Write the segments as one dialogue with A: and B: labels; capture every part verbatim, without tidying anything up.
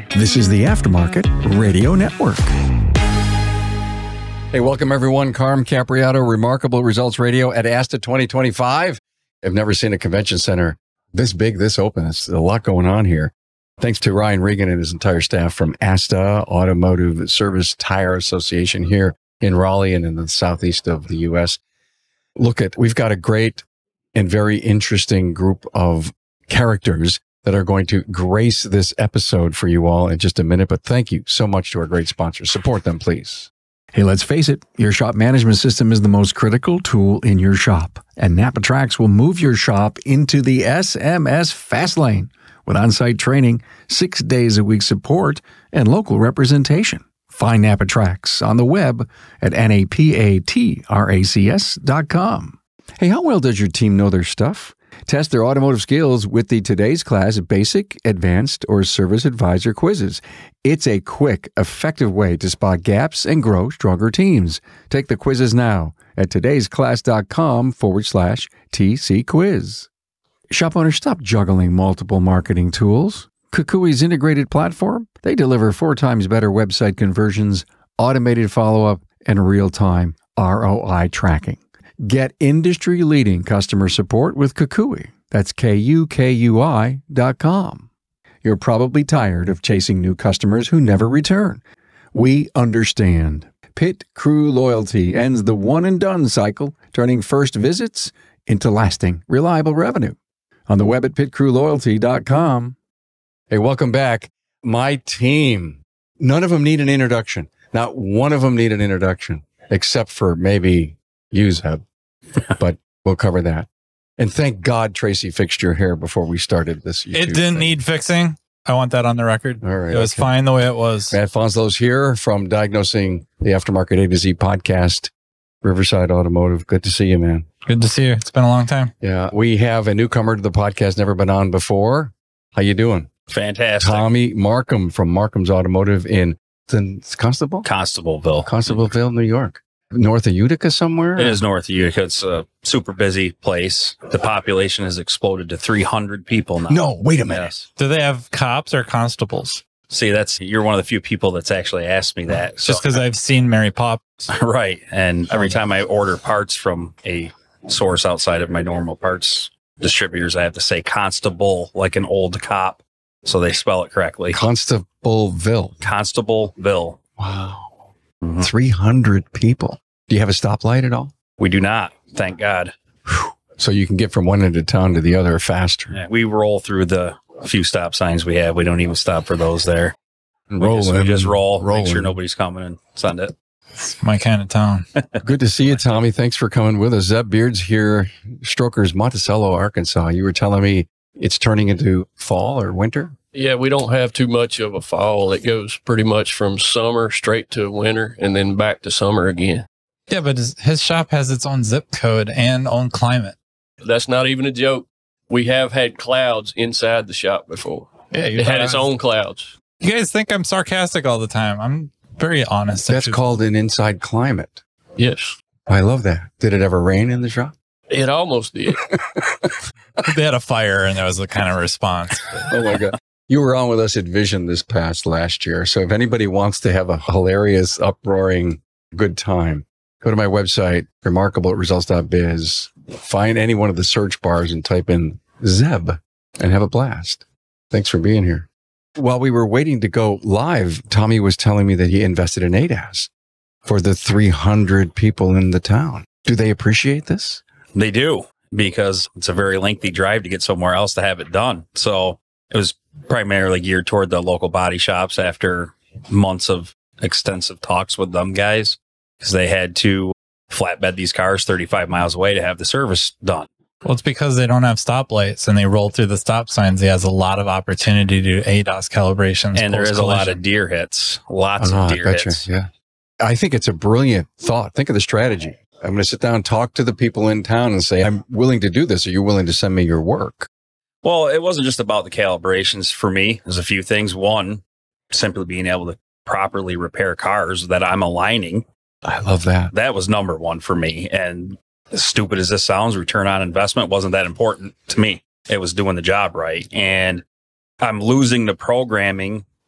A: This is the Aftermarket Radio Network.
B: Hey, welcome everyone. Carm Capriato, Remarkable Results Radio at ASTA twenty twenty-five. I've never seen a convention center this big, this open. It's a lot going on here. Thanks to Ryan Regan and his entire staff from ASTA, Automotive Service Tire Association here in Raleigh and in the southeast of the U S. Look at, we've got a great and very interesting group of characters that are going to grace this episode for you all in just a minute. But thank you so much to our great sponsors. Support them, please.
A: Hey, let's face it, your shop management system is the most critical tool in your shop, and NapaTrax will move your shop into the S M S fast lane with on-site training, six days a week support, and local representation. Find NapaTrax on the web at napatracs dot com. Hey, how well does your team know their stuff? Test their automotive skills with the Today's Class Basic, Advanced, or Service Advisor quizzes. It's a quick, effective way to spot gaps and grow stronger teams. Take the quizzes now at todaysclass.com forward slash TC quiz. Shop owners, stop juggling multiple marketing tools. Kukui's integrated platform, they deliver four times better website conversions, automated follow-up, and real-time R O I tracking. Get industry-leading customer support with Kukui. That's K U K U I dot com. You're probably tired of chasing new customers who never return. We understand. Pit Crew Loyalty ends the one-and-done cycle, turning first visits into lasting, reliable revenue. On the web at pit crew loyalty dot com.
B: Hey, welcome back. My team, none of them need an introduction. Not one of them need an introduction, except for maybe you, Zeb. But we'll cover that. And thank God Tracy fixed your hair before we started this.
C: YouTube it didn't thing. need fixing. I want that on the record.
B: All right.
C: It was okay. Fine the way it was.
B: Matt Fonslow's here from Diagnosing the Aftermarket A to Z podcast, Riverside Automotive. Good to see you, man.
C: Good to see you. It's been a long time.
B: Yeah. We have a newcomer to the podcast, never been on before. How you doing?
D: Fantastic.
B: Tommy Markham from Markham's Automotive in Constable?
D: Constableville.
B: Constableville, New York. North of Utica somewhere?
D: It is north of Utica. It's a super busy place. The population has exploded to three hundred people now.
B: No, wait a minute.
D: Yes.
C: Do they have cops or constables?
D: See, that's you're one of the few people that's actually asked me that.
C: Just because so, I've seen Mary Poppins.
D: Right. And every time I order parts from a source outside of my normal parts distributors, I have to say constable like an old cop. So they spell it correctly.
B: Constableville.
D: Constableville.
B: Wow. Mm-hmm. three hundred people. Do you have a stoplight at all?
D: We do not. Thank God.
B: So you can get from one end of town to the other faster.
D: Yeah, we roll through the few stop signs we have. We don't even stop for those there.
B: Rolling.
D: We just, we just roll,
B: rolling.
D: Make sure nobody's coming and send it.
C: It's my kind of town.
B: Good to see you, Tommy. Thanks for coming with us. Zeb Beard's here, Strokers, Monticello, Arkansas. You were telling me it's turning into fall or winter?
E: Yeah, we don't have too much of a fall. It goes pretty much from summer straight to winter and then back to summer again.
C: Yeah, but his, his shop has its own zip code and own climate.
E: That's not even a joke. We have had clouds inside the shop before.
C: Yeah, you
E: it had its own clouds.
C: You guys think I'm sarcastic all the time. I'm very honest.
B: That's called an inside climate.
E: Yes.
B: I love that. Did it ever rain in the shop?
E: It almost did.
C: They had a fire and there was a kind of response.
B: Oh, my God. You were on with us at Vision this past last year. So if anybody wants to have a hilarious, uproaring, good time, go to my website, remarkable results dot biz, find any one of the search bars and type in Zeb and have a blast. Thanks for being here. While we were waiting to go live, Tommy was telling me that he invested in A D A S for the three hundred people in the town. Do they appreciate this?
D: They do, because it's a very lengthy drive to get somewhere else to have it done. So it was primarily geared toward the local body shops after months of extensive talks with them guys, because they had to flatbed these cars thirty-five miles away to have the service done.
C: Well, it's because they don't have stoplights and they roll through the stop signs. He has a lot of opportunity to do A D A S calibrations.
D: And there is a lot of deer hits. Lots
B: oh,
D: of deer hits.
B: You. Yeah. I think it's a brilliant thought. Think of the strategy. I'm going to sit down and talk to the people in town and say, I'm willing to do this. Are you willing to send me your work?
D: Well, it wasn't just about the calibrations for me. There's a few things. One, simply being able to properly repair cars that I'm aligning.
B: I love that.
D: That was number one for me. And as stupid as this sounds, return on investment wasn't that important to me. It was doing the job right. And I'm losing the programming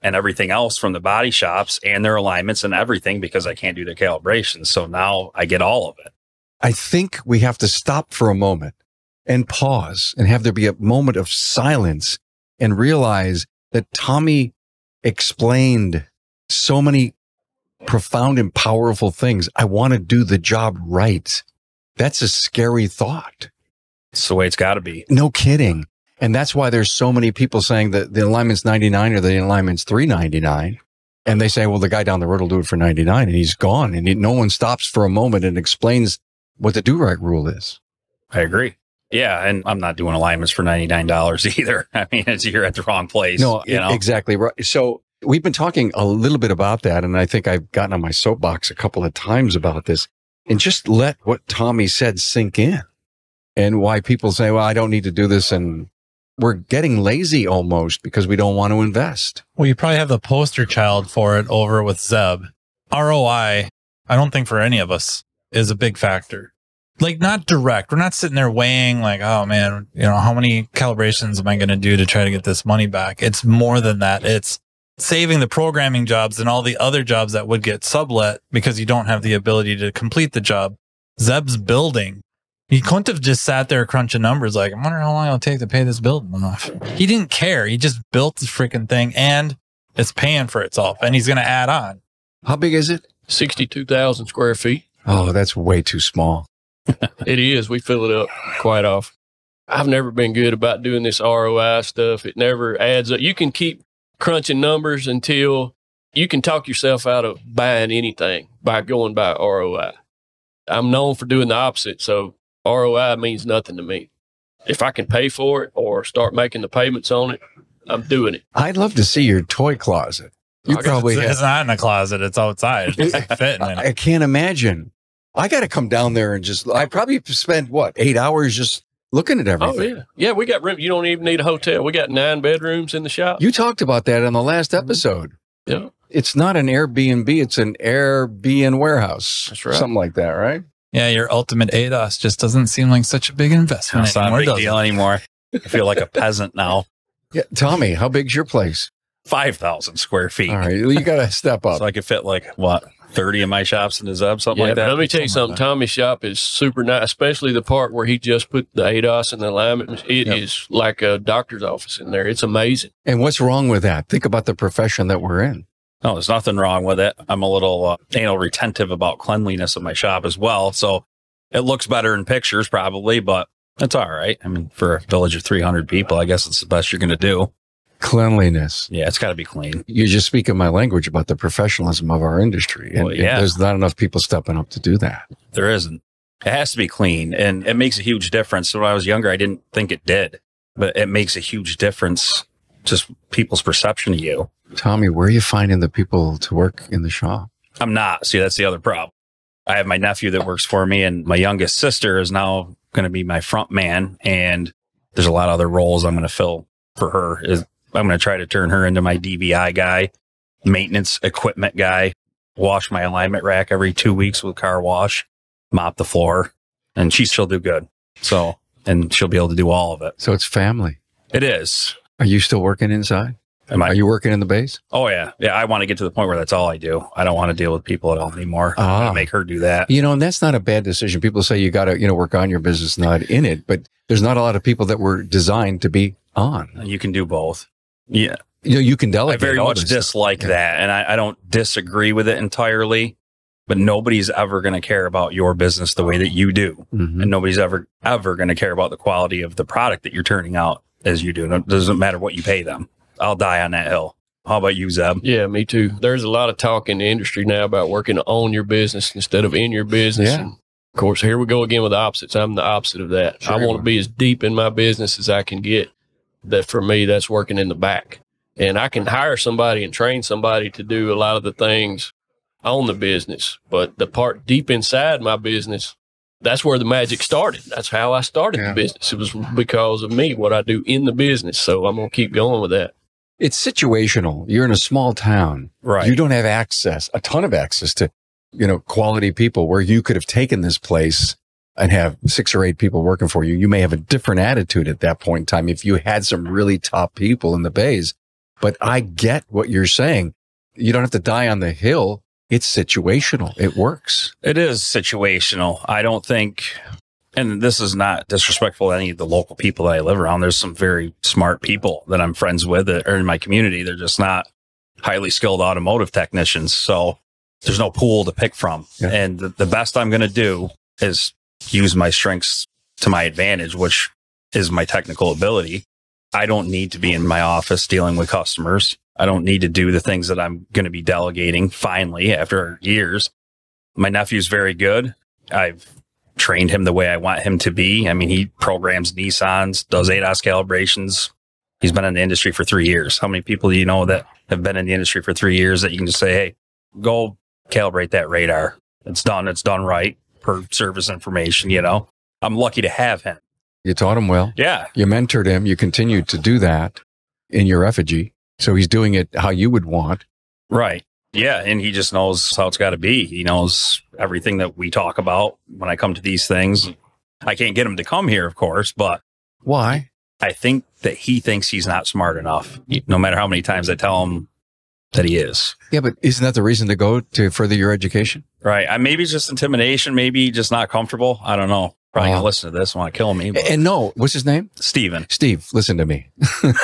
D: and everything else from the body shops and their alignments and everything because I can't do their calibrations. So now I get all of it.
B: I think we have to stop for a moment and pause and have there be a moment of silence and realize that Tommy explained so many profound and powerful things. I want to do the job right. That's a scary thought.
D: It's the way it's got to be.
B: No kidding. And that's why there's so many people saying that the alignment's ninety-nine or the alignment's three ninety-nine. And they say, well, the guy down the road will do it for ninety-nine and he's gone. And he, no one stops for a moment and explains what the do-right rule is.
D: I agree. Yeah. And I'm not doing alignments for ninety-nine dollars either. I mean, it's, you're at the wrong place.
B: No,
D: you know?
B: Exactly right. So we've been talking a little bit about that. And I think I've gotten on my soapbox a couple of times about this. And just let what Tommy said sink in. And why people say, well, I don't need to do this. And we're getting lazy almost because we don't want to invest.
C: Well, you probably have the poster child for it over with Zeb. R O I, I don't think for any of us is a big factor. Like, not direct. We're not sitting there weighing like, oh man, you know, how many calibrations am I going to do to try to get this money back? It's more than that. It's saving the programming jobs and all the other jobs that would get sublet because you don't have the ability to complete the job. Zeb's building. He couldn't have just sat there crunching numbers like, I wonder how long it'll take to pay this building off. He didn't care. He just built the freaking thing and it's paying for itself and he's going to add on.
B: How big is it?
E: sixty-two thousand square feet.
B: Oh, that's way too small.
E: It is. We fill it up quite often. I've never been good about doing this R O I stuff. It never adds up. You can keep crunching numbers until you can talk yourself out of buying anything by going by R O I. I'm known for doing the opposite. So R O I means nothing to me. If I can pay for it or start making the payments on it, I'm doing it.
B: I'd love to see your toy closet. You
C: I
B: probably
C: it's,
B: have.
C: it's not in a closet. It's outside. It's just fitting in it.
B: I can't imagine. I got to come down there and just, I probably spend what, eight hours just looking at everything.
E: Oh, yeah. Yeah, we got room. You don't even need a hotel. We got nine bedrooms in the shop.
B: You talked about that on the last episode.
E: Yeah.
B: It's not an Airbnb. It's an Airbnb warehouse.
E: That's right.
B: Something like that, right?
C: Yeah, your ultimate A D O S just doesn't seem like such a big investment
D: It's not
C: anymore,
D: a big
C: does it?
D: deal anymore. I feel like a peasant now.
B: Yeah. Tommy, how big's your place?
D: five thousand square feet.
B: All right. You got to step up.
D: So I could fit like, what, thirty of my shops in the Zeb, something
E: Yeah,
D: like that?
E: but let me tell you something. Tommy's shop is super nice, especially the part where he just put the A D O S and the alignment. It
B: Yep.
E: is like a doctor's office in there. It's amazing.
B: And what's wrong with that? Think about the profession that we're in.
D: No, there's nothing wrong with it. I'm a little uh, anal retentive about cleanliness of my shop as well. So it looks better in pictures probably, but it's all right. I mean, for a village of three hundred people, I guess it's the best you're going to do.
B: Cleanliness.
D: Yeah, it's got to be clean.
B: You just speak in my language about the professionalism of our industry. And,
D: Well, yeah.
B: and there's not enough people stepping up to do that.
D: There isn't. It has to be clean, and it makes a huge difference. So when I was younger, I didn't think it did, but it makes a huge difference, just people's perception of you.
B: Tommy, where are you finding the people to work in the shop?
D: I'm not. See, that's the other problem. I have my nephew that works for me, and my youngest sister is now going to be my front man. And there's a lot of other roles I'm going to fill for her. Is I'm going to try to turn her into my D V I guy, maintenance equipment guy, wash my alignment rack every two weeks with car wash, mop the floor, and she she'll do good. So, and she'll be able to do all of it.
B: So it's family.
D: It is.
B: Are you still working inside?
D: Am I?
B: Are you working in the base?
D: Oh yeah, yeah. I want to get to the point where that's all I do. I don't want to deal with people at all anymore. I'm
B: Ah.
D: going to make her do that.
B: You know, and that's not a bad decision. People say you got to, you know, work on your business, not in it. But there's not a lot of people that were designed to be on.
D: You can do both. Yeah.
B: You know, you can
D: I
B: delegate.
D: very
B: all
D: much
B: this stuff.
D: dislike
B: Yeah.
D: that, and I, I don't disagree with it entirely. But nobody's ever going to care about your business the way that you do,
B: Mhm.
D: and nobody's ever ever going to care about the quality of the product that you're turning out as you do. It doesn't matter what you pay them. I'll die on that hill. How about you, Zeb?
E: Yeah, me too. There's a lot of talk in the industry now about working on your business instead of in your business.
B: Yeah.
E: And of course, here we go again with the opposites. I'm the opposite of that.
B: Sure
E: I
B: you
E: want
B: are.
E: to be as deep in my business as I can get. That for me, that's working in the back. And I can hire somebody and train somebody to do a lot of the things on the business. But the part deep inside my business, that's where the magic started. That's how I started
B: Yeah.
E: the business. It was because of me, what I do in the business. So I'm going to keep going with that.
B: It's situational. You're in a small town.
D: Right.
B: You don't have access, a ton of access to, you know, quality people where you could have taken this place and have six or eight people working for you. You may have a different attitude at that point in time if you had some really top people in the bays. But I get what you're saying. You don't have to die on the hill. It's situational. It works.
D: It is situational. I don't think, and this is not disrespectful to any of the local people that I live around. There's some very smart people that I'm friends with that are in my community. They're just not highly skilled automotive technicians. So there's no pool to pick from. Yeah. And the, the best I'm going to do is use my strengths to my advantage, which is my technical ability. I don't need to be in my office dealing with customers. I don't need to do the things that I'm going to be delegating finally after years. My nephew's very good. I've trained him the way I want him to be. I mean, he programs Nissans, does A D A S calibrations. He's been in the industry for three years. How many people do you know that have been in the industry for three years that you can just say, hey, go calibrate that radar. It's done. It's done right per service information, you know. I'm lucky to have him.
B: You taught him well.
D: Yeah.
B: You mentored him. You continued to do that in your effigy. So he's doing it how you would want.
D: Right. Yeah. And he just knows how it's got to be. He knows everything that we talk about when I come to these things. I can't get him to come here, of course, but
B: why?
D: I think that he thinks he's not smart enough, no matter how many times I tell him that he is.
B: Yeah, but isn't that the reason to go to further your education?
D: Right. I, maybe it's just intimidation, maybe just not comfortable. I don't know. Probably oh. going to listen to this and want to kill me. But.
B: And no, what's his name?
D: Steven.
B: Steve, listen to me.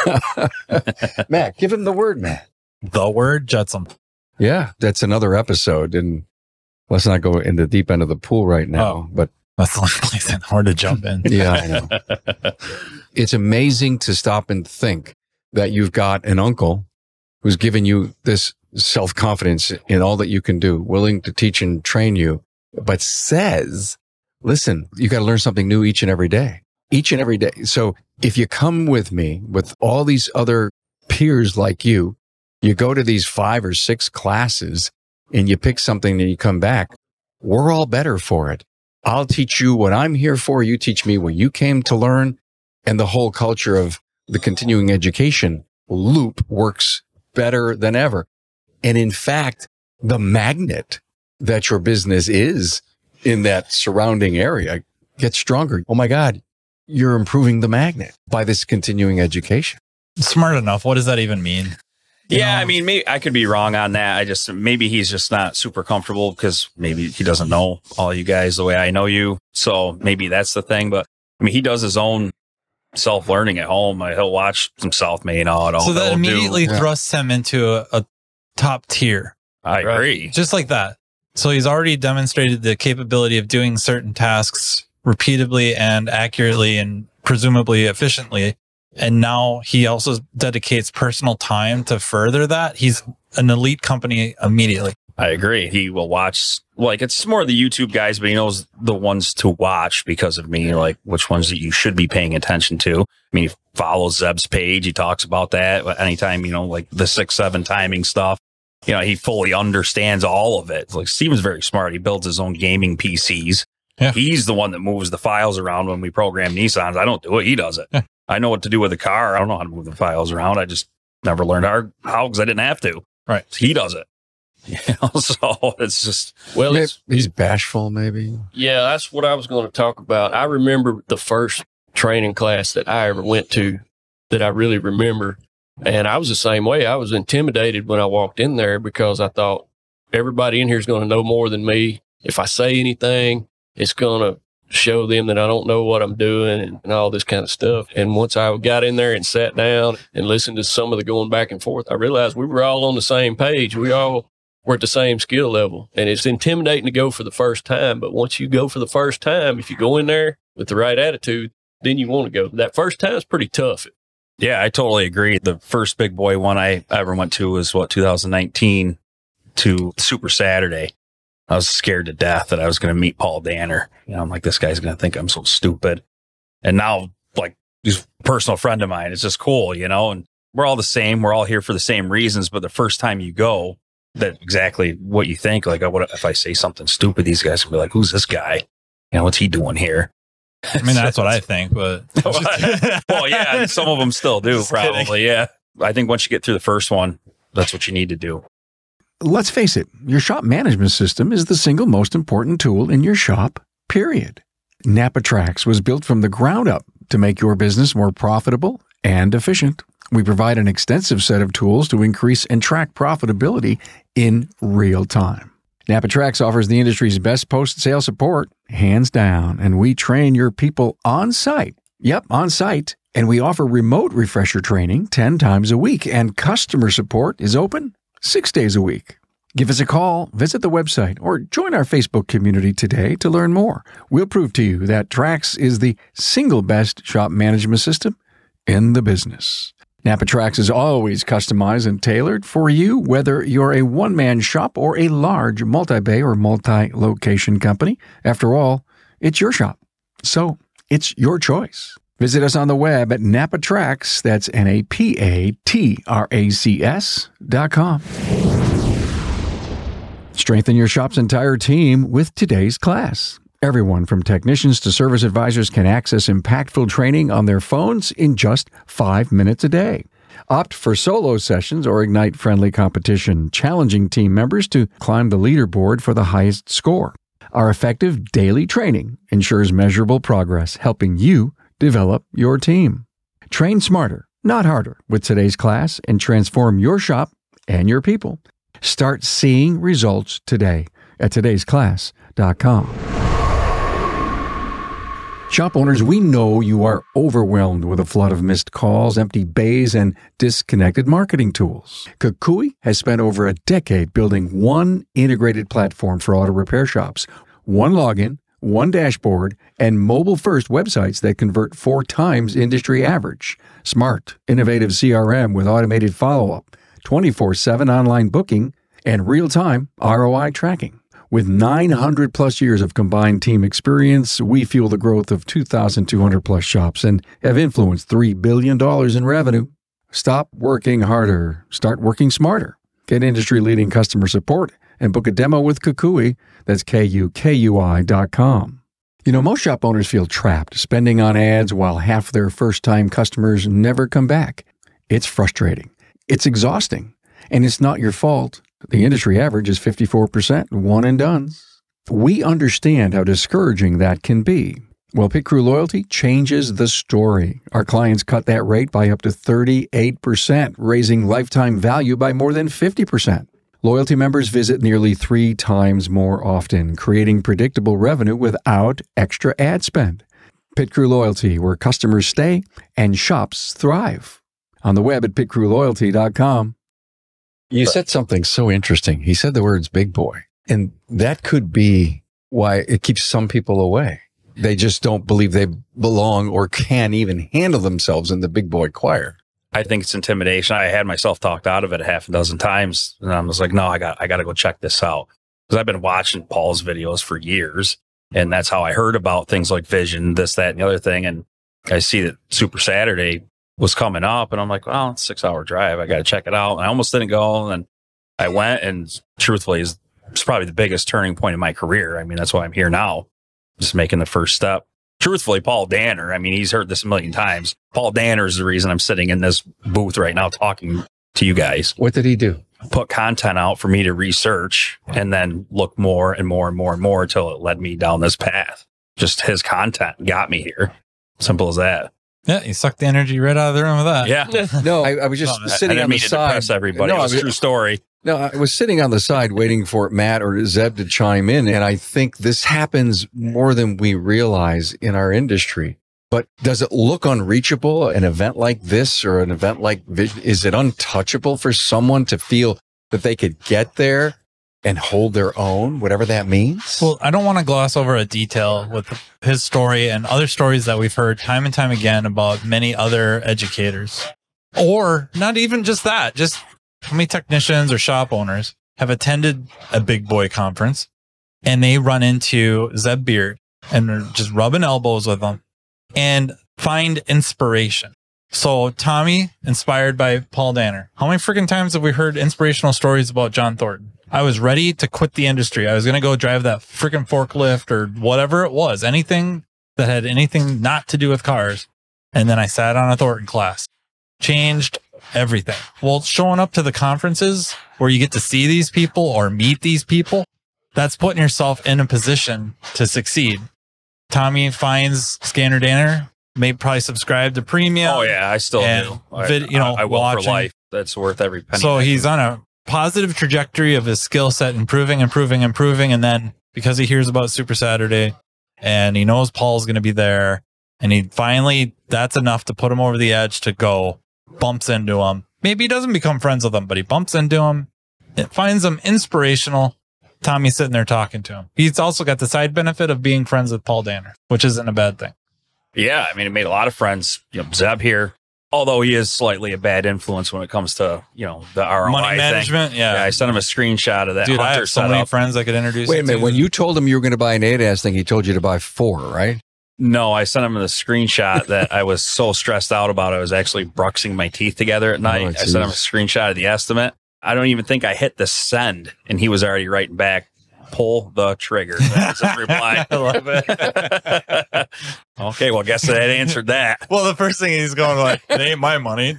B: Matt, give him the word, Matt.
C: The word, Jetsam.
B: Yeah, that's another episode. And let's not go in the deep end of the pool right now.
C: Oh,
B: but
C: that's the only place it's hard to jump in.
B: Yeah, I know. It's amazing to stop and think that you've got an uncle who's given you this self-confidence in all that you can do, willing to teach and train you, but says, listen, you got to learn something new each and every day, each and every day. So if you come with me with all these other peers like you, you go to these five or six classes and you pick something and you come back, we're all better for it. I'll teach you what I'm here for. You teach me what you came to learn. And the whole culture of the continuing education loop works better than ever. And in fact, the magnet that your business is in that surrounding area gets stronger. Oh my God, you're improving the magnet by this continuing education.
C: Smart enough. What does that even mean?
D: You yeah, know? I mean, maybe I could be wrong on that. I just, maybe he's just not super comfortable because maybe he doesn't know all you guys the way I know you. So maybe that's the thing. But I mean, he does his own self-learning at home. He'll watch some self-made auto.
C: So that immediately
D: do,
C: thrusts him into a, a top tier.
D: I right? agree.
C: Just like that. So he's already demonstrated the capability of doing certain tasks repeatedly and accurately and presumably efficiently. And now he also dedicates personal time to further that. He's an elite company immediately.
D: I agree. He will watch, like, it's more the YouTube guys, but he knows the ones to watch because of me, like which ones that you should be paying attention to. I mean, he follows Zeb's page. He talks about that anytime, you know, like the six, seven timing stuff. You know, he fully understands all of it. Like, Steven's very smart. He builds his own gaming P Cs. Yeah. He's the one that moves the files around when we program Nissans. I don't do it. He does it. Yeah. I know what to do with the car. I don't know how to move the files around. I just never learned how because I didn't have to.
C: Right.
D: He does it. You know, so it's just,
E: well,
B: maybe,
E: it's,
B: he's bashful, maybe.
E: Yeah, that's what I was going to talk about. I remember the first training class that I ever went to that I really remember. And I was the same way. I was intimidated when I walked in there because I thought everybody in here is going to know more than me. If I say anything, it's going to show them that I don't know what I'm doing and, and all this kind of stuff. And once I got in there and sat down and listened to some of the going back and forth, I realized we were all on the same page. We all were at the same skill level. And it's intimidating to go for the first time. But once you go for the first time, if you go in there with the right attitude, then you want to go. That first time is pretty tough.
D: Yeah, I totally agree. The first big boy one I ever went to was, what, two thousand nineteen to Super Saturday. I was scared to death that I was going to meet Paul Danner. You know, I'm like, this guy's going to think I'm so stupid. And now, like, he's a personal friend of mine. It's just cool, you know, and we're all the same. We're all here for the same reasons. But the first time you go, that's exactly what you think. Like, what if I say something stupid? These guys can be like, who's this guy? You know, what's he doing here?
C: I mean, that's what I think, but.
D: Well, yeah, some of them still do, probably. Yeah. I think once you get through the first one, that's what you need to do.
A: Let's face it, your shop management system is the single most important tool in your shop, period. NapaTrax was built from the ground up to make your business more profitable and efficient, We provide an extensive set of tools to increase and track profitability in real time. NapaTrax offers the industry's best post-sale support, hands down, and we train your people on site. Yep, on site. And we offer remote refresher training ten times a week, and customer support is open six days a week. Give us a call, visit the website, or join our Facebook community today to learn more. We'll prove to you that Trax is the single best shop management system in the business. NapaTrax is always customized and tailored for you, whether you're a one-man shop or a large multi-bay or multi-location company. After all, it's your shop, so it's your choice. Visit us on the web at NapaTrax, that's N A P A T R A C S dot com. Strengthen your shop's entire team with today's class. Everyone from technicians to service advisors can access impactful training on their phones in just five minutes a day. Opt for solo sessions or ignite friendly competition, challenging team members to climb the leaderboard for the highest score. Our effective daily training ensures measurable progress, helping you develop your team. Train smarter, not harder, with today's class and transform your shop and your people. Start seeing results today at todays class dot com. Shop owners, we know you are overwhelmed with a flood of missed calls, empty bays, and disconnected marketing tools. Kukui has spent over a decade building one integrated platform for auto repair shops, one login, one dashboard, and mobile-first websites that convert four times industry average. Smart, innovative C R M with automated follow-up, twenty-four seven online booking, and real-time R O I tracking. With nine hundred plus years of combined team experience, we fuel the growth of two thousand two hundred plus shops and have influenced three billion dollars in revenue. Stop working harder. Start working smarter. Get industry-leading customer support and book a demo with Kukui. That's K U K U I dot com. You know, most shop owners feel trapped spending on ads while half their first-time customers never come back. It's frustrating. It's exhausting. And it's not your fault. The industry average is fifty-four percent one and dones. We understand how discouraging that can be. Well, Pit Crew Loyalty changes the story. Our clients cut that rate by up to thirty-eight percent, raising lifetime value by more than fifty percent. Loyalty members visit nearly three times more often, creating predictable revenue without extra ad spend. Pit Crew Loyalty, where customers stay and shops thrive. On the web at pit crew loyalty dot com.
B: You said something so interesting. He said the words big boy, and that could be why it keeps some people away. They just don't believe they belong or can even handle themselves in the big boy choir.
D: I think it's intimidation. I had myself talked out of it a half a dozen times, and I was like, no, I got, I got to go check this out. Because I've been watching Paul's videos for years, and that's how I heard about things like Vision, this, that, and the other thing. And I see that Super Saturday was coming up, and I'm like, well, it's a six hour drive. I got to check it out. And I almost didn't go. And I went, and truthfully, it's probably the biggest turning point in my career. I mean, that's why I'm here now, just making the first step. Truthfully, Paul Danner, I mean, he's heard this a million times. Paul Danner is the reason I'm sitting in this booth right now talking to you guys.
B: What did he do?
D: Put content out for me to research and then look more and more and more and more until it led me down this path. Just his content got me here. Simple as that.
C: Yeah, you sucked the energy right out of the room with that.
D: Yeah.
B: No, I, I was just
D: No,
B: sitting
D: I didn't
B: on the
D: mean to
B: side.
D: depress everybody.
B: No,
D: It was
B: I
D: a
B: mean-
D: true story.
B: No, I was sitting on the side waiting for Matt or Zeb to chime in, and I think this happens more than we realize in our industry. But does it look unreachable, an event like this or an event like Vision? Is it untouchable for someone to feel that they could get there and hold their own, whatever that means?
C: Well, I don't want to gloss over a detail with his story and other stories that we've heard time and time again about many other educators. Or not even just that, just how many technicians or shop owners have attended a big boy conference and they run into Zeb Beard and they're just rubbing elbows with them and find inspiration. So Tommy, inspired by Paul Danner. How many freaking times have we heard inspirational stories about John Thornton? I was ready to quit the industry. I was going to go drive that freaking forklift or whatever it was, anything that had anything not to do with cars. And then I sat on a Thornton class, changed everything. Well, showing up to the conferences where you get to see these people or meet these people, that's putting yourself in a position to succeed. Tommy finds Scanner Danner, Maybe probably subscribe to premium.
D: Oh yeah, I still
C: And
D: do. I,
C: vid- you know,
D: I, I will
C: watching.
D: for life. That's worth every penny.
C: So
D: I
C: he's
D: can-
C: on a positive trajectory of his skill set, improving, improving, improving. And then because he hears about Super Saturday and he knows Paul's going to be there, and he finally, that's enough to put him over the edge to go, bumps into him. Maybe he doesn't become friends with him, but he bumps into him. It finds him inspirational. Tommy's sitting there talking to him. He's also got the side benefit of being friends with Paul Danner, which isn't a bad thing.
D: Yeah, I mean, it made a lot of friends. You know, Zeb here, although he is slightly a bad influence when it comes to, you know, the R O I
C: Money
D: thing.
C: management. Yeah.
D: Yeah, I sent him a screenshot of that
C: Dude, I
D: Hunter
C: have so many
D: setup.
C: friends I could introduce.
A: Wait a
C: you
A: minute.
C: to.
A: When you told him you were going to buy an A D A S thing, he told you to buy four, right?
D: No, I sent him the screenshot that I was so stressed out about. I was actually bruxing my teeth together at night.
A: Oh,
D: I sent him a
A: geez.
D: screenshot of the estimate. I don't even think I hit the send, and he was already writing back, pull the trigger. That was his reply.
C: I love it.
D: Okay, well, I guess that answered that.
C: Well, the first thing he's going like, it ain't my money.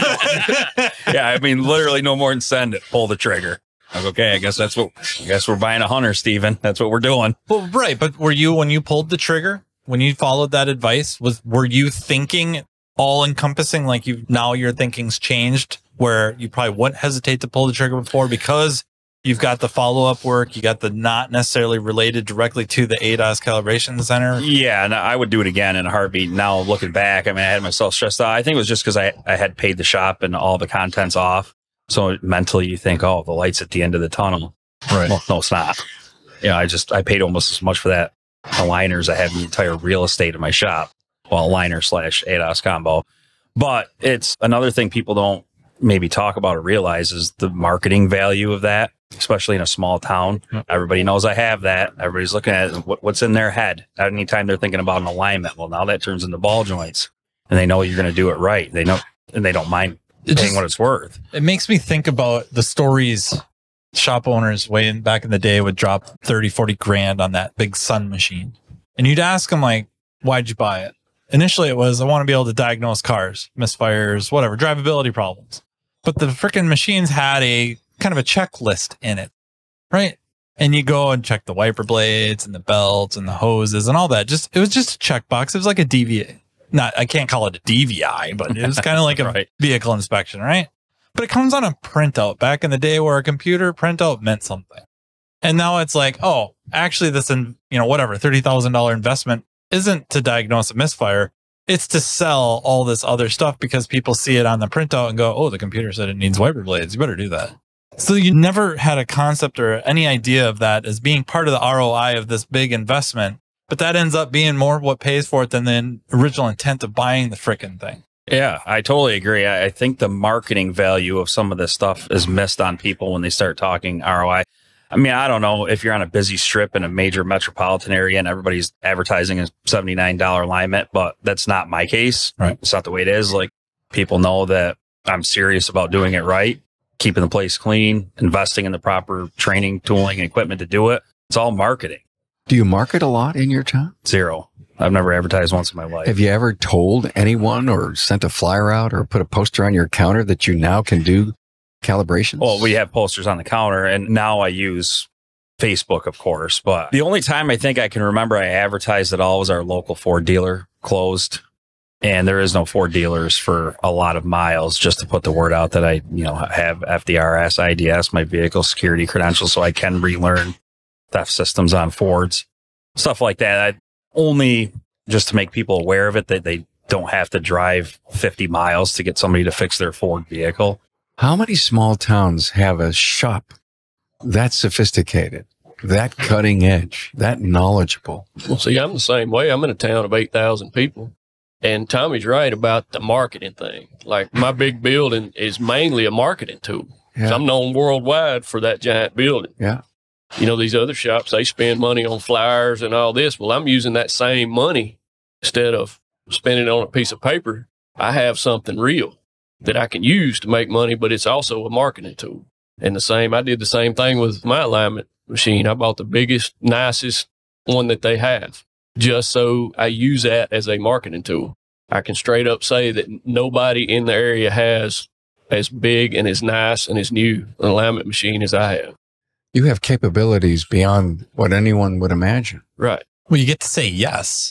D: Yeah, I mean, literally no more than send it, pull the trigger. Like, okay, I guess that's what, I guess we're buying a Hunter, Steven. That's what we're doing.
C: Well, right. But were you, when you pulled the trigger, when you followed that advice, was, were you thinking all encompassing? Like you, now your thinking's changed where you probably wouldn't hesitate to pull the trigger before because you've got the follow-up work. You got the not necessarily related directly to the A D A S calibration center.
D: Yeah, and I would do it again in a heartbeat. Now looking back, I mean, I had myself stressed out. I think it was just because I, I had paid the shop and all the content's off. So mentally you think, oh, the light's at the end of the tunnel.
C: Right.
D: Well, no, it's not. You know, I just, I paid almost as much for that aligners I have in the entire real estate of my shop. Well, aligner slash A D A S combo. But it's another thing people don't maybe talk about or realize is the marketing value of that, especially in a small town.
C: Yep.
D: Everybody knows I have that. Everybody's looking at it, what, what's in their head. Anytime they're thinking about an alignment, well, now that turns into ball joints and they know you're going to do it right. They know, and they don't mind
C: It
D: paying
C: just-
D: what it's worth.
C: It makes me think about the stories shop owners way in back in the day would drop thirty, forty grand on that big Sun machine. And you'd ask them like, why'd you buy it? Initially it was, I want to be able to diagnose cars, misfires, whatever, drivability problems. But the freaking machines had a kind of a checklist in it, right? And you go and check the wiper blades and the belts and the hoses and all that. Just, it was just a checkbox. It was like a D V I. Not, I can't call it a D V I, but it was kind of like a
D: Right.
C: vehicle inspection, right? But it comes on a printout back in the day where a computer printout meant something. And now it's like, oh, actually this, in, you know, whatever, thirty thousand dollars investment isn't to diagnose a misfire. It's to sell all this other stuff because people see it on the printout and go, oh, the computer said it needs wiper blades. You better do that. So you never had a concept or any idea of that as being part of the R O I of this big investment. But that ends up being more what pays for it than the original intent of buying the frickin' thing.
D: Yeah, I totally agree. I, I think the marketing value of some of this stuff is missed on people when they start talking R O I. I mean, I don't know if you're on a busy strip in a major metropolitan area and everybody's advertising a seventy-nine dollars alignment, but that's not my case.
C: Right.
D: It's not the way it is. Like, people know that I'm serious about doing it right, keeping the place clean, investing in the proper training, tooling, and equipment to do it. It's all marketing.
A: Do you market a lot in your town?
D: Zero. I've never advertised once in my life.
A: Have you ever told anyone or sent a flyer out or put a poster on your counter that you now can do calibrations?
D: Well, we have posters on the counter, and now I use Facebook, of course. But the only time I think I can remember I advertised at all was our local Ford dealer closed. And there is no Ford dealers for a lot of miles, just to put the word out that I, you know, have F D R S, I D S, my vehicle security credentials, so I can relearn theft systems on Fords, stuff like that. I, only just to make people aware of it, that they don't have to drive fifty miles to get somebody to fix their Ford vehicle.
A: How many small towns have a shop that sophisticated, that cutting edge, that knowledgeable?
E: Well, see, I'm the same way. I'm in a town of eight thousand people. And Tommy's right about the marketing thing. Like, my big building is mainly a marketing tool.
A: Yeah.
E: So I'm known worldwide for that giant building.
A: Yeah.
E: You know, these other shops, they spend money on flyers and all this. Well, I'm using that same money instead of spending it on a piece of paper. I have something real that I can use to make money, but it's also a marketing tool. And the same, I did the same thing with my alignment machine. I bought the biggest, nicest one that they have, just so I use that as a marketing tool. I can straight up say that nobody in the area has as big and as nice and as new an alignment machine as I have.
A: You have capabilities beyond what anyone would imagine.
E: Right.
C: Well, you get to say yes.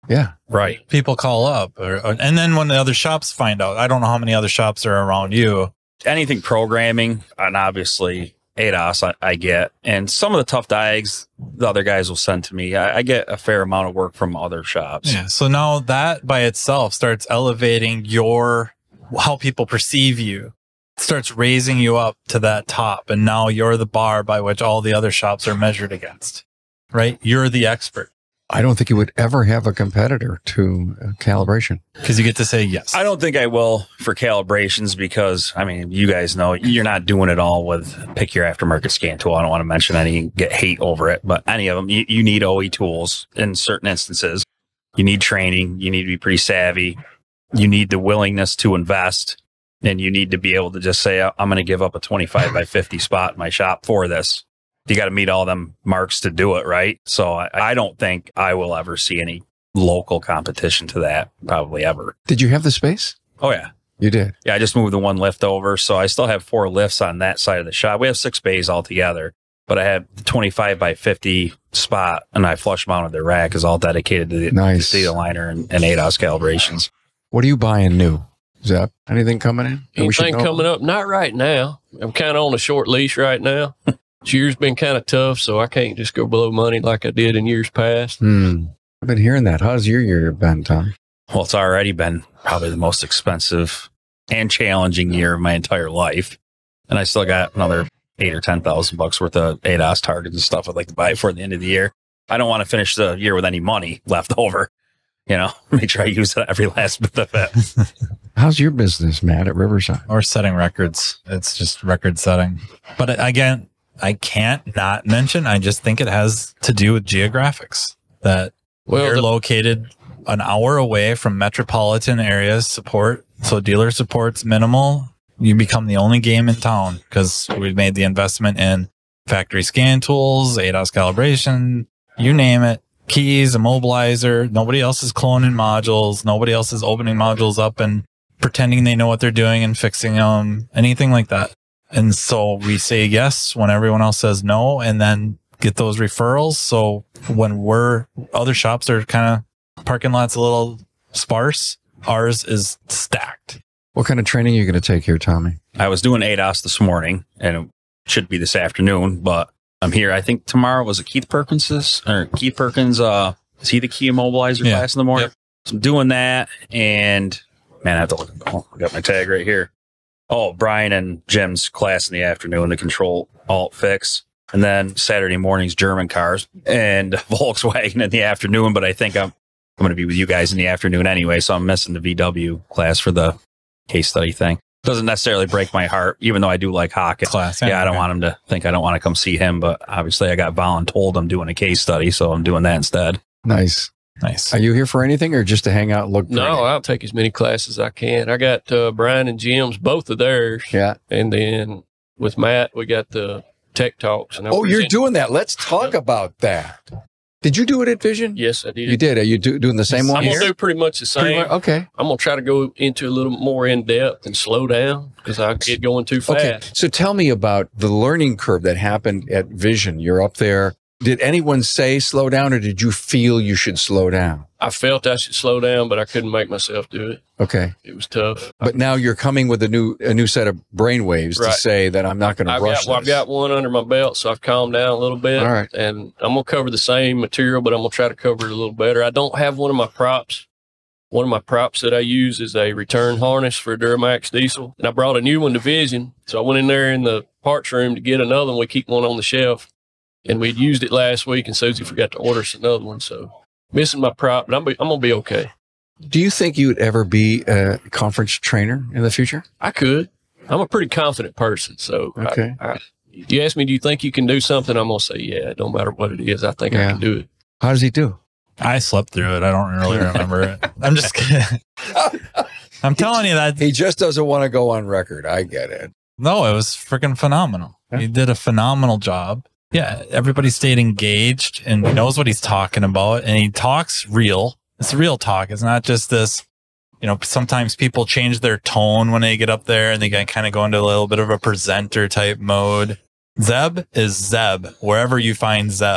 A: Yeah.
D: Right.
C: People call up, or, or- and then when the other shops find out, I don't know how many other shops are around you.
D: Anything programming, and obviously A D O S I, I get. And some of the tough diags the other guys will send to me. I, I get a fair amount of work from other shops.
C: Yeah. So now that by itself starts elevating your, how people perceive you. It starts raising you up to that top. And now you're the bar by which all the other shops are measured against, right? You're the expert
A: I don't think you would ever have a competitor to uh, calibration.
C: because you get to say yes.
D: I don't think I will for calibrations because, I mean, you guys know you're not doing it all with pick your aftermarket scan tool. I don't want to mention any, get hate over it, but any of them, you, you need O E tools in certain instances. You need training. You need to be pretty savvy. You need the willingness to invest, and you need to be able to just say, I'm going to give up a twenty-five by fifty spot in my shop for this. You got to meet all them marks to do it, right? So I, I don't think I will ever see any local competition to that, probably ever.
A: Did you have the space?
D: Oh, yeah.
A: You did.
D: Yeah, I just moved the one lift over, so I still have four lifts on that side of the shop. We have six bays altogether, but I have the twenty-five by fifty spot, and I flush mounted the rack is all dedicated to the,
A: Nice.
D: the liner and, and A D O S calibrations.
A: What are you buying new? Zep, anything coming in? that we should
E: Anything
A: know
E: coming
A: about?
E: up? Not right now. I'm kind of on a short leash right now. This year's been kind of tough, so I can't just go blow money like I did in years past.
A: Hmm. I've been hearing that. How's your year been, Tom?
D: Well, it's already been probably the most expensive and challenging year of my entire life, and I still got another eight or ten thousand bucks worth of A D O S targets and stuff I'd like to buy before the end of the year. I don't want to finish the year with any money left over. You know, make sure I use every last bit of it.
A: How's your business, Matt, at Riverside?
C: Or setting records. It's just record setting. But again, I can't not mention, I just think it has to do with geographics. That
E: Well,
C: we're
E: the-
C: located an hour away from metropolitan areas support. So dealer support's minimal. You become the only game in town because we've made the investment in factory scan tools, A D O S calibration, you name it. Keys, immobilizer. Nobody else is cloning modules. Nobody else is opening modules up and pretending they know what they're doing and fixing them, anything like that. And so we say yes when everyone else says no, and then get those referrals. So when we're, other shops are kind of parking lots a little sparse, ours is stacked.
A: What kind of training are you going to take here, Tommy?
D: I was doing A D O S this morning, and it should be this afternoon, but I'm here. I think tomorrow was it Keith Perkins's or Keith Perkins. Uh, is he the key immobilizer
C: Yeah.
D: class in the morning?
C: Yep.
D: So I'm doing that, and man, I have to look. Oh, I got my tag right here. Oh, Brian and Jim's class in the afternoon, the control alt fix, and then Saturday morning's German cars and Volkswagen in the afternoon. But I think I'm I'm going to be with you guys in the afternoon anyway, so I'm missing the V W class for the case study thing. Doesn't necessarily break my heart, even though I do like hockey.
C: Class.
D: Yeah, I don't want him to think I don't want to come see him, but obviously I got voluntold I'm doing a case study, so I'm doing that instead.
A: Nice.
C: Nice.
A: Are you here for anything or just to hang out and look
E: No,
A: pretty?
E: I'll take as many classes as I can. I got uh, Brian and Jim's, both of theirs.
A: Yeah.
E: And then with Matt, we got the Tech Talks. And I
A: Oh, you're
E: present-
A: doing that. Let's talk about that. Did you do it at Vision?
E: Yes, I did.
A: You did. Are you do, doing the same one
E: I'm
A: here?
E: going to do pretty much the
A: Pretty
E: same.
A: much- okay.
E: I'm going to try to go into a little more in depth and slow down because I get going too fast.
A: Okay. So tell me about the learning curve that happened at Vision. You're up there. Did anyone say slow down or did you feel you should slow down?
E: I felt I should slow down, but I couldn't make myself do it.
A: Okay.
E: It was tough.
A: But now you're coming with a new a new set of brain waves
E: Right.
A: to say that I'm not going to
E: I've
A: rush
E: got, well, I've
A: this.
E: got one under my belt, so I've calmed down a little bit.
A: All right.
E: And I'm going to cover the same material, but I'm going to try to cover it a little better. I don't have one of my props. One of my props that I use is a return harness for a Duramax diesel. And I brought a new one to Vision. So I went in there in the parts room to get another one. We keep one on the shelf. And we'd used it last week, and Susie forgot to order us another one. So missing my prop, but I'm, be, I'm going to be okay.
A: Do you think you'd ever be a conference trainer in the future?
E: I could. I'm a pretty confident person. So I-
A: Okay.
E: I, you ask me, do you think you can do something? I'm going to say, yeah, it don't matter what it is. I think
A: Yeah.
E: I can do it.
A: How does he do?
C: I slept through it. I don't really remember it. I'm just kidding. I'm telling you that.
A: He just doesn't want to go on record. I get it.
C: No, it was freaking phenomenal.
A: Yeah.
C: He did a phenomenal job. Yeah, everybody stayed engaged and knows what he's talking about, and he talks real. It's real talk. It's not just this, you know, sometimes people change their tone when they get up there and they kind of go into a little bit of a presenter type mode. Zeb is Zeb, wherever you find Zeb.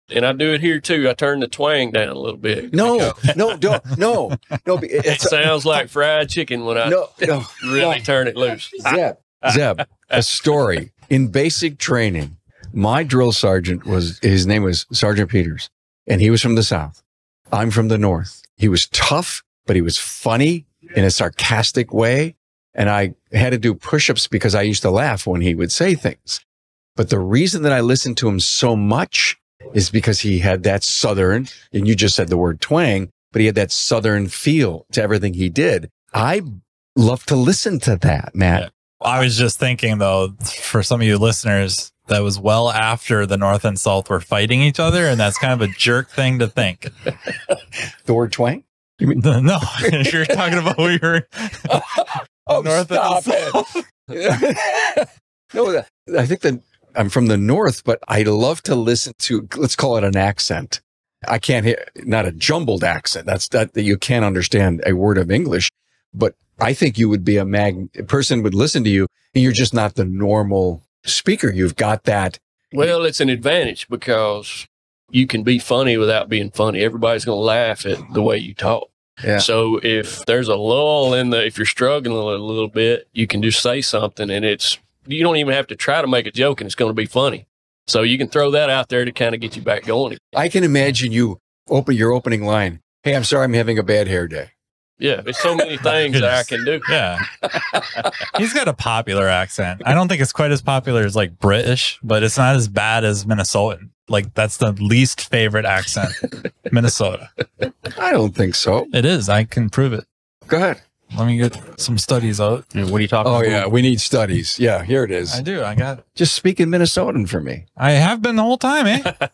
E: And I do it here too. I turn the twang down a little bit.
B: No, no, don't, no, no.
E: It
B: It's,
E: sounds like fried chicken when I
B: no, no,
E: really
B: no.
E: turn it loose.
B: Zeb, Zeb, a story. In basic training, my drill sergeant was, his name was Sergeant Peters, and he was from the South. I'm from the North. He was tough, but he was funny in a sarcastic way. And I had to do push-ups because I used to laugh when he would say things. But the reason that I listened to him so much is because he had that Southern, and you just said the word twang, but he had that Southern feel to everything he did. I love to listen to that, Matt.
C: Yeah. I was just thinking, though, for some of you listeners, that was well after the North and South were fighting each other, and that's kind of a jerk thing to think.
B: The word twang?
C: You mean, no, you're talking about we were
B: Oh,
C: North
B: stop
C: and
B: it. No, I think that I'm from the North, but I love to listen to, let's call it an accent. I can't hear, not a jumbled accent. That's that, that you can't understand a word of English, but I think you would be a mag, a person would listen to you and you're just not the normal speaker. You've got that.
E: Well, it's an advantage because you can be funny without being funny. Everybody's going to laugh at the way you talk.
B: Yeah.
E: So if there's a lull in the, if you're struggling a little bit, you can just say something and it's, you don't even have to try to make a joke and it's going to be funny. So you can throw that out there to kind of get you back going.
B: I can imagine you open your opening line. Hey, I'm sorry, I'm having a bad hair day.
E: Yeah. There's so many things that I can do.
C: Yeah. He's got a popular accent. I don't think it's quite as popular as like British, but it's not as bad as Minnesotan. Like that's the least favorite accent, Minnesota.
B: I don't think so.
C: It is. I can prove it.
B: Go ahead.
C: Let me get some studies out.
D: What are you talking
B: Oh,
D: about?
B: yeah. We need studies. Yeah, here it is.
C: I do. I got.
B: Just speak in Minnesotan for me.
C: I have been the whole time,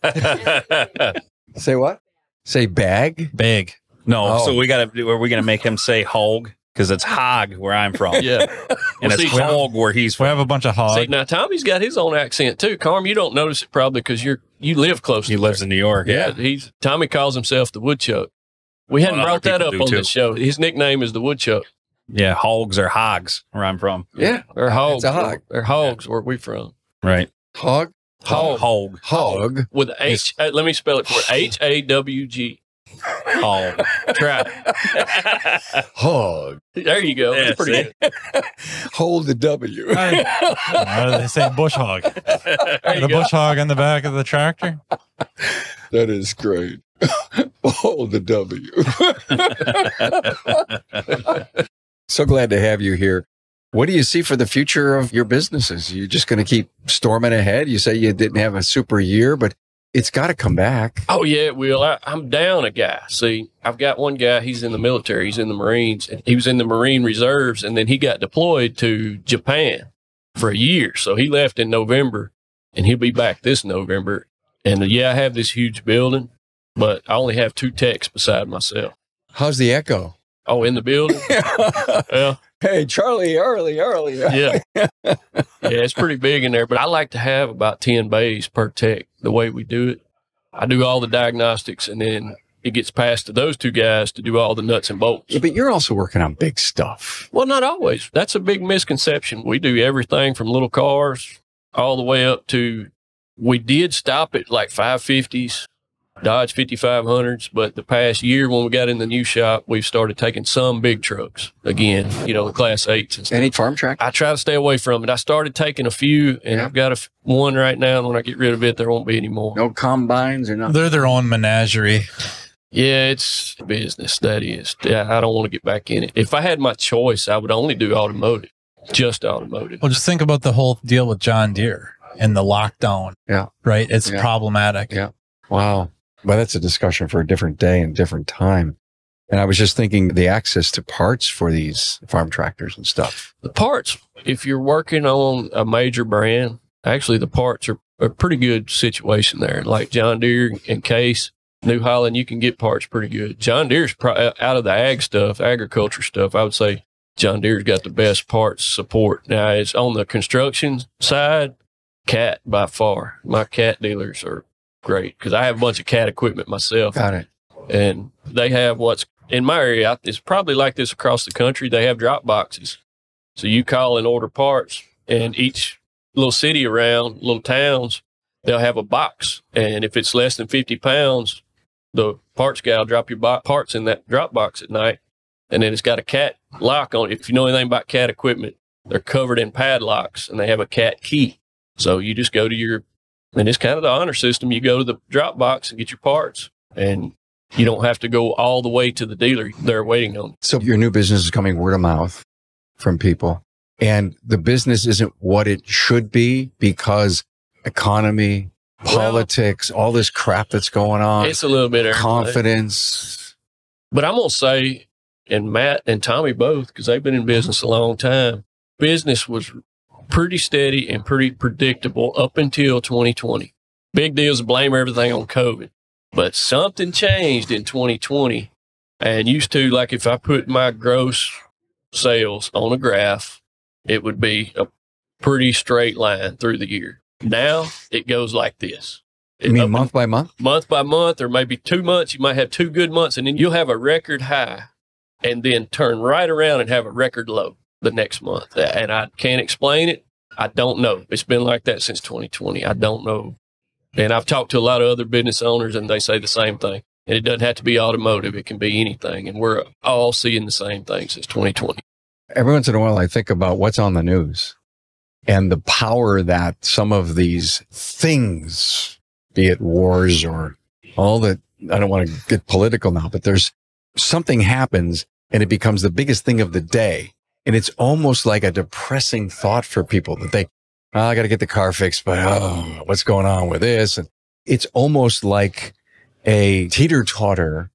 C: eh?
B: Say what? Say bag?
C: Big.
D: No,
B: Oh.
D: so we got to, are we going to make him say hog? Because it's hog where I'm from.
E: Yeah.
D: And
E: Well,
D: it's
E: see,
D: hog where he's
C: We
D: from.
C: have a bunch of hogs.
E: See, now Tommy's got his own accent too. Carm, you don't notice it probably because you're, you live close
D: He
E: to
D: lives
E: there.
D: in New York.
E: Yeah.
D: Yeah.
E: He's, Tommy calls himself the Woodchuck. We hadn't
D: Well,
E: brought
D: other
E: that up
D: people
E: on
D: do,
E: this
D: too.
E: show. His nickname is the Woodchuck.
D: Yeah. Hogs or hogs where I'm from.
B: Yeah.
E: Or hogs.
B: a hog.
E: Or hogs where we from.
D: Right.
B: Hog?
E: Hog.
D: Hog.
B: Hog.
E: With H, uh, let me spell it for you. H A W G.
D: Hog.
E: Try it.
B: Hog.
E: There you go.
D: Yeah,
E: That's pretty
D: see?
E: good.
B: Hold the W.
C: How do they say bush hog?
E: There you
C: The
E: go.
C: bush hog on the back of the tractor?
B: That is great. Hold the W. So glad to have you here. What do you see for the future of your businesses? You're just going to keep storming ahead? You say you didn't have a super year, but it's got to come back.
E: Oh, yeah, it will. I, I'm down a guy. See, I've got one guy. He's in the military. He's in the Marines. And he was in the Marine Reserves, and then he got deployed to Japan for a year. So he left in November, and he'll be back this November. And, uh, yeah, I have this huge building, but I only have two techs beside myself.
B: How's the echo?
E: Oh, in the building? Yeah.
B: Hey, Charlie, early, early.
E: Yeah. Yeah, it's pretty big in there, but I like to have about ten bays per tech the way we do it. I do all the diagnostics, and then it gets passed to those two guys to do all the nuts and bolts.
B: Yeah, but you're also working on big stuff.
E: Well, not always. That's a big misconception. We do everything from little cars all the way up to, we did stop at like five fifties, Dodge fifty-five hundreds, but the past year when we got in the new shop, we've started taking some big trucks again, you know, the class eights and stuff.
B: Any farm track?
E: I try to stay away from it. I started taking a few, and
B: Yeah.
E: I've got a f- one right now. And when I get rid of it, there won't be any more.
B: No combines or nothing?
C: They're their own menagerie.
E: Yeah, it's business. That is. Yeah, I don't want to get back in it. If I had my choice, I would only do automotive, just automotive.
C: Well, just think about the whole deal with John Deere and the lockdown.
B: Yeah.
C: Right? It's
B: Yeah.
C: problematic.
B: Yeah. Wow. Well, that's a discussion for a different day and different time. And I was just thinking the access to parts for these farm tractors and stuff.
E: The parts, if you're working on a major brand, actually the parts are a pretty good situation there. Like John Deere and Case, New Holland, you can get parts pretty good. John Deere's pro- out of the ag stuff, agriculture stuff. I would say John Deere's got the best parts support. Now, it's on the construction side, Cat by far. My Cat dealers are great because I have a bunch of Cat equipment myself.
B: Got it.
E: And they have what's in my area. It's probably like this across the country. They have drop boxes. So you call and order parts, and each little city around, little towns, they'll have a box. And if it's less than fifty pounds, the parts guy will drop your bo- parts in that drop box at night. And then it's got a cat lock on it. If you know anything about cat equipment, they're covered in padlocks and they have a cat key. So you just go to your, and it's kind of the honor system. You go to the drop box and get your parts, and you don't have to go all the way to the dealer. They're waiting on you.
B: So your new business is coming word of mouth from people, and the business isn't what it should be because economy, politics, well, all this crap that's going on.
E: It's a little bit of
B: confidence.
E: But I'm going to say, and Matt and Tommy both, because they've been in business a long time, business was pretty steady and pretty predictable up until twenty twenty. Big deals to blame everything on COVID. But something changed in twenty twenty. And used to, like if I put my gross sales on a graph, it would be a pretty straight line through the year. Now it goes like this.
B: You mean month by month?
E: Month by month, or maybe two months. You might have two good months, and then you'll have a record high and then turn right around and have a record low the next month. And I can't explain it. I don't know. It's been like that since twenty twenty. I don't know. And I've talked to a lot of other business owners, and they say the same thing. And it doesn't have to be automotive. It can be anything. And we're all seeing the same thing since twenty twenty.
B: Every once in a while, I think about what's on the news and the power that some of these things, be it wars or all that, I don't want to get political now, but there's something happens and it becomes the biggest thing of the day. And it's almost like a depressing thought for people that they, oh, I got to get the car fixed, but oh, what's going on with this? And it's almost like a teeter-totter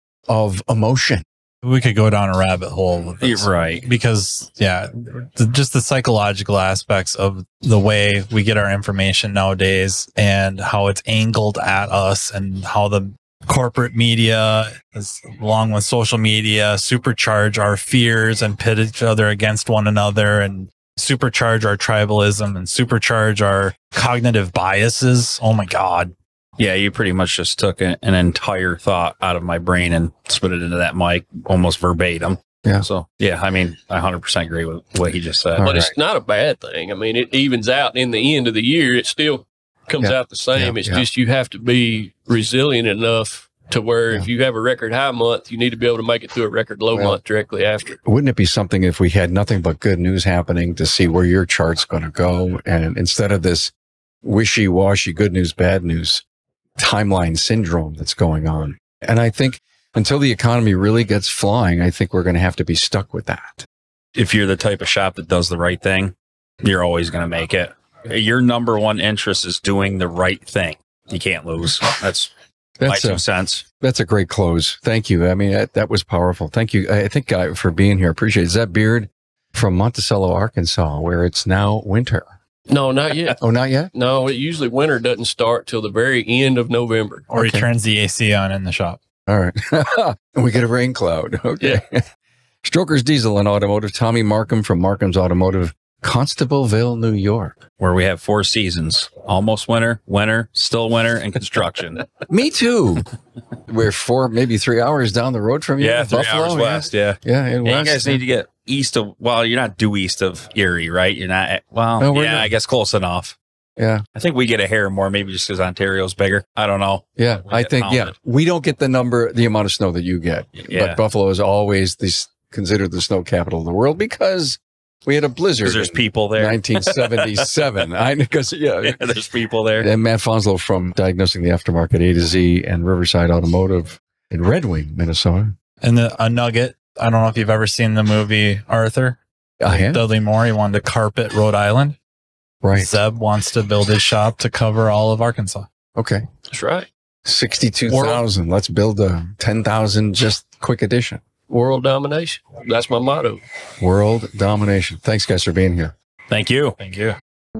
B: of emotion.
C: We could go down a rabbit hole with this.
D: Right.
C: Because, yeah, the, just the psychological aspects of the way we get our information nowadays and how it's angled at us and how the corporate media, is, along with social media, supercharge our fears and pit each other against one another and supercharge our tribalism and supercharge our cognitive biases. Oh, my God.
D: Yeah, you pretty much just took an, an entire thought out of my brain and spit it into that mic almost verbatim.
B: Yeah.
D: So, yeah, I mean, I one hundred percent agree with what he just said.
E: But
B: right.
E: it's not a bad thing. I mean, it evens out in the end of the year. It still comes
B: Yeah.
E: out the same.
B: Yeah.
E: It's
B: Yeah.
E: just you have to be resilient enough to where
B: Yeah.
E: if you have a record high month, you need to be able to make it through a record low
B: Well,
E: month directly after.
B: Wouldn't it be something if we had nothing but good news happening to see where your chart's going to go? And instead of this wishy-washy good news, bad news timeline syndrome that's going on. And I think until the economy really gets flying, I think we're going to have to be stuck with that.
D: If you're the type of shop that does the right thing, you're always going to make it. Your number one interest is doing the right thing. You can't lose. That's,
B: That's
D: my
B: a,
D: two cents.
B: that's a great close. Thank you. I mean, that, that was powerful. Thank you. I think uh, for being here. Appreciate it. Zeb Beard from Monticello, Arkansas, where it's now winter.
E: No, not yet.
B: Oh, not yet?
E: No, it usually winter doesn't start till the very end of November.
C: Or he
B: Okay.
C: turns the A C on in the shop.
B: All right. And we get a rain cloud. Okay. Strokers Diesel and Automotive. Tommy Markham from Markham's Automotive, Constableville, New York.
D: Where we have four seasons, almost winter, winter, still winter, and construction.
B: Me too. We're four, maybe three hours down the road from you.
D: yeah, three
B: Buffalo,
D: hours
B: yeah.
D: west. Yeah.
B: Yeah, in
D: And
B: west.
D: you guys need to get east of, well, you're not due east of Erie, right? You're not, at- well,
B: No, we're
D: yeah,
B: not.
D: I guess close enough.
B: Yeah,
D: I think we get a hair more, maybe just because Ontario's bigger. I don't know.
B: yeah.
D: We
B: I
D: get
B: think, yeah.
D: pounded.
B: We don't get the number, the amount of snow that you get.
D: Yeah.
B: But Buffalo is always this, considered the snow capital of the world because we had a blizzard.
D: Because there's
B: in
D: people there.
B: nineteen seventy-seven. I because yeah.
D: Yeah, there's people there.
B: And Matt Fonslow from Diagnosing the Aftermarket A to Z and Riverside Automotive in Red Wing, Minnesota.
C: And the, a nugget. I don't know if you've ever seen the movie Arthur.
B: I am.
C: Dudley Moore. He wanted to carpet Rhode Island.
B: Right.
C: Zeb wants to build his shop to cover all of Arkansas.
B: Okay.
E: That's right.
B: sixty-two thousand. Let's build a ten thousand just quick edition.
E: World domination. That's my motto.
B: World domination. Thanks, guys, for being here.
D: Thank you.
C: Thank you.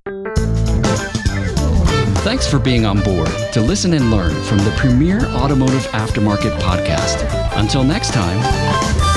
F: Thanks for being on board to listen and learn from the premier automotive aftermarket podcast. Until next time.